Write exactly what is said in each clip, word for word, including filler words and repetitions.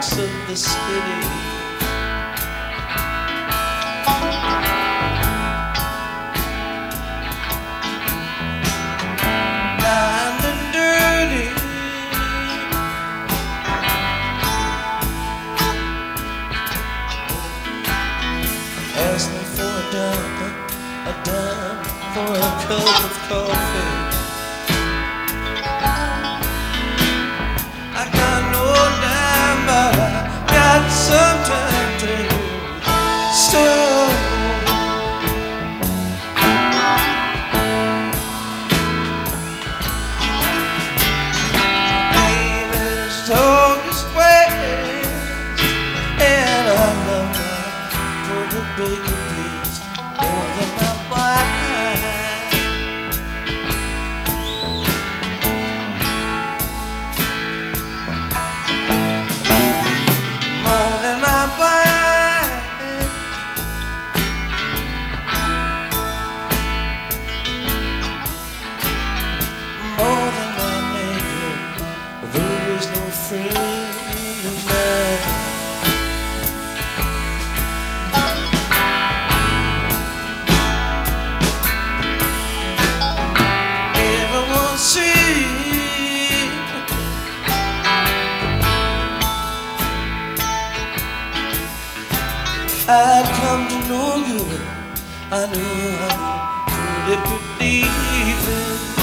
lights of the city. Blind and dirty, ask me for a dime, a dime for a cup of coffee. I got no dime, but I got some time to stop. Baby's dog is west, and I love my purple bacon beast more than my wife. More than my wife. More than my neighbor, there is no friend of mine. Everyone sees I'd come to know you. I knew I could believe it.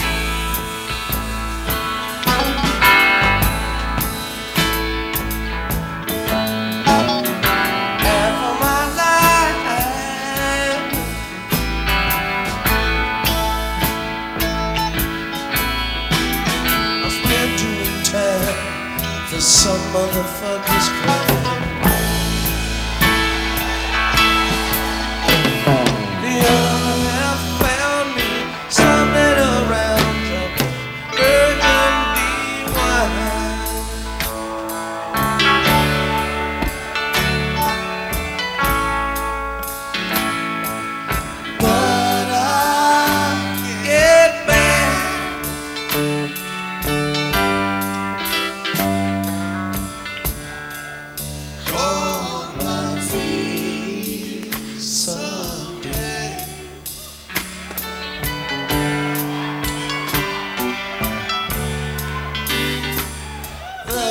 Half of my life I spent doing time for some motherfucker's crime. The other half found me somewhere around trouble, burgundy wine. But I get back on my feet someday. The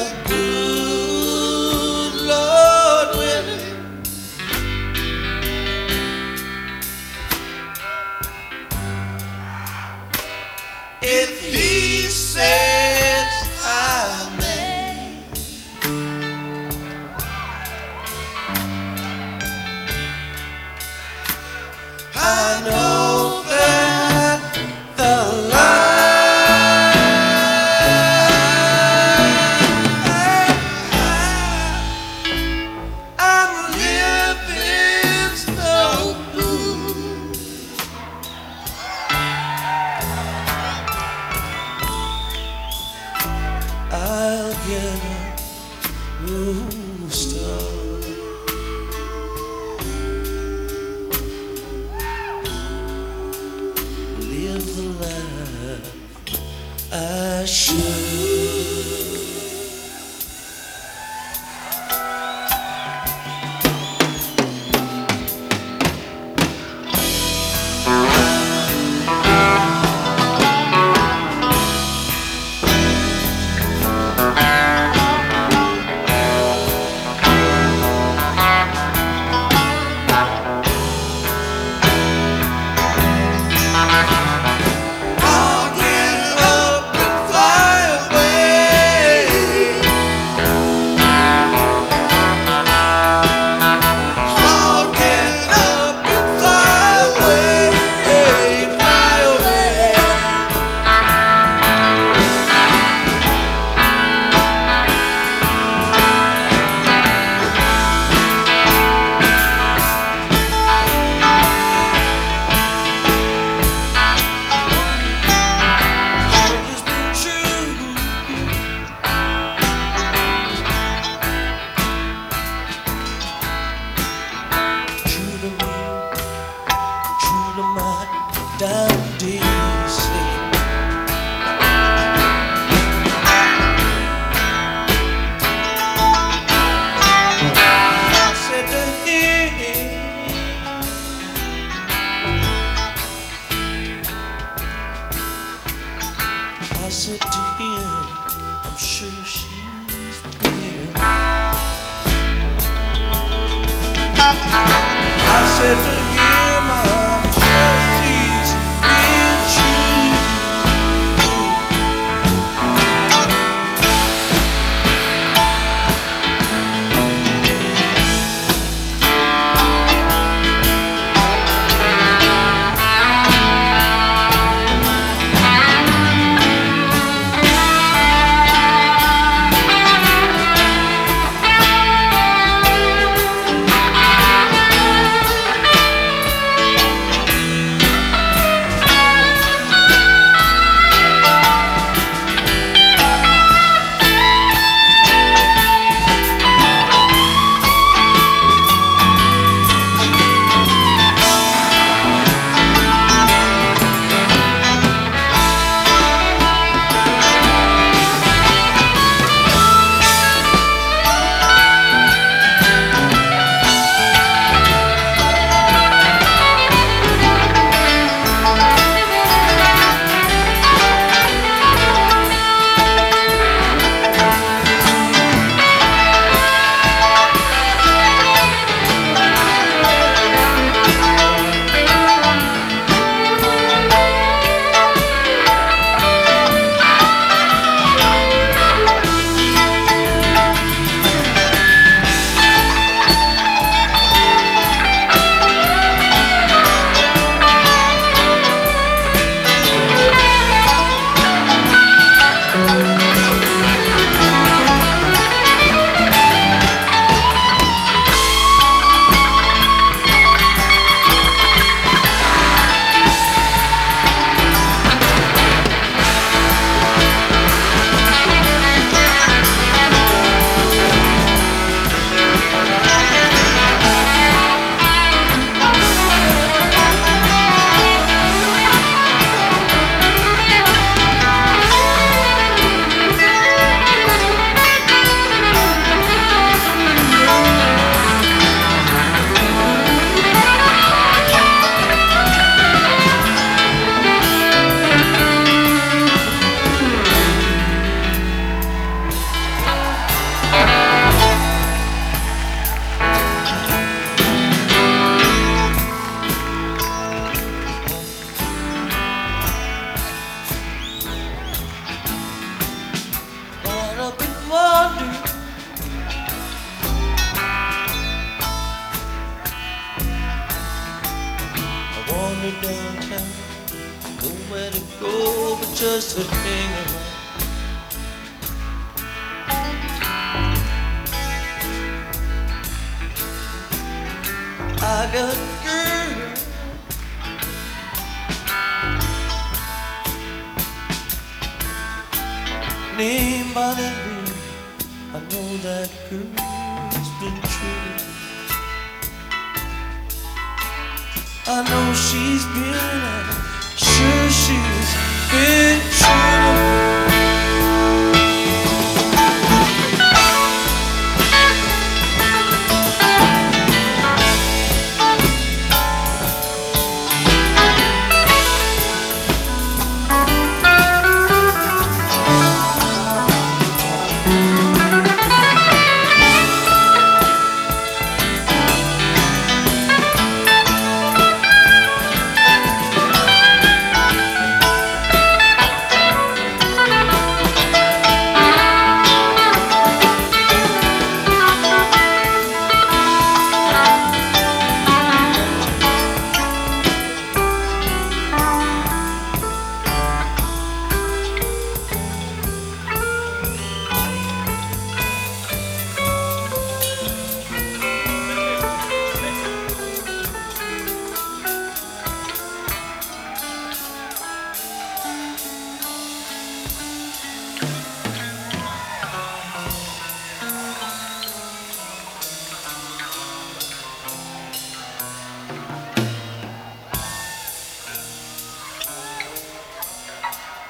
good Lord willing, if He says I may, I know that the life I'm living's no blue. I'll get a new start. Live the life I should. I said to him, I'm just easy being true. Downtown, nowhere to go but just to hang around. I got a girl named Bonnie Lou. I know that girl's been true. I know she's been, I'm sure she's been true.